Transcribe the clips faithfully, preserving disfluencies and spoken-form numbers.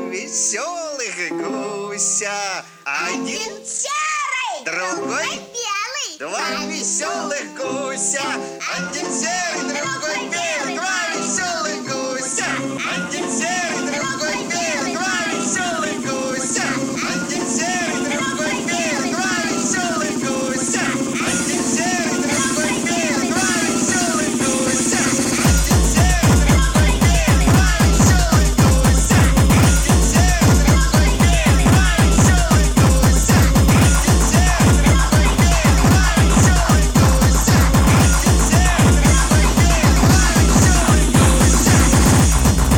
веселых гуся. Один серый, другой белый. Два веселых гуся. Один серый, другой белый. Два веселых гуся. Один серый, другой белый. Два веселых гуся. Один серый, другой белый. Два веселых гуся. Один серый, другой белый. Два веселых гуся. Один серый, другой белый. Два веселых гуся. Один серый, другой белый. Два веселых гуся. Один серый, другой белый. Два веселых гуся. Один серый, другой белый. Два веселых гуся.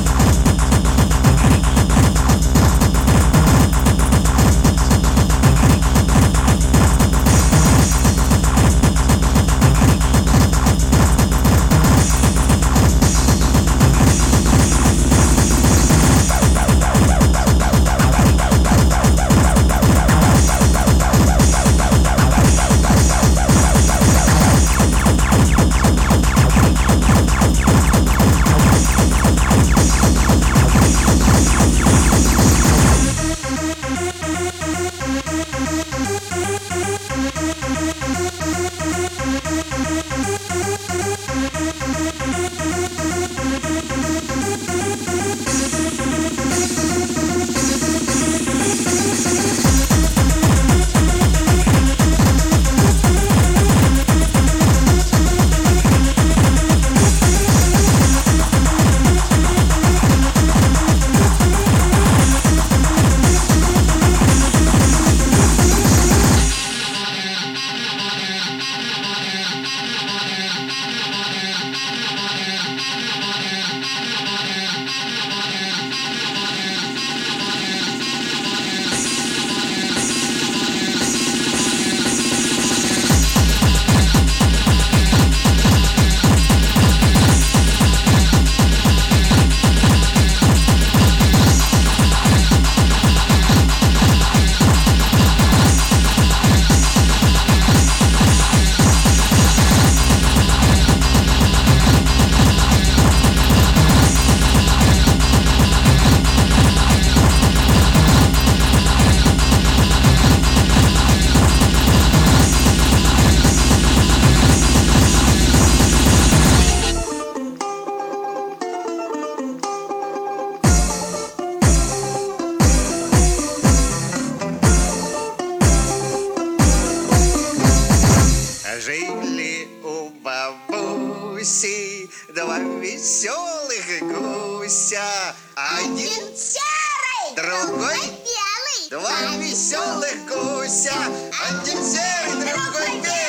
Жили у бабуси два веселых гуся. Один серый, другой белый. Два веселых гуся. Один серый, другой белый.